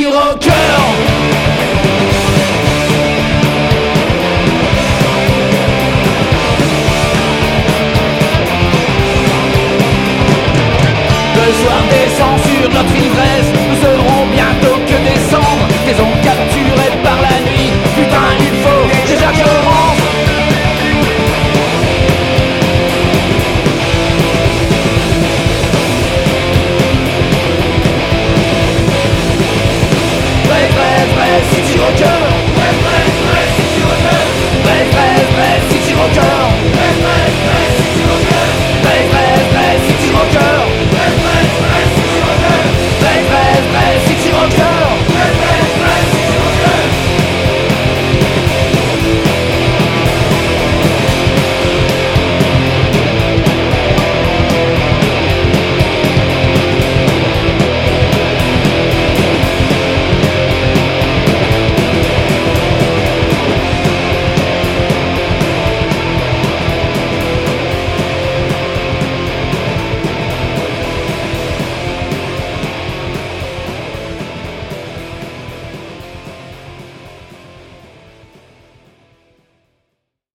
City Rocker. Le soir descend sur notre ivresse, nous serons bientôt que des cendres, maison capturée par la nuit. Putain, il faut déjà que je rentre. Vrai, City Rocker.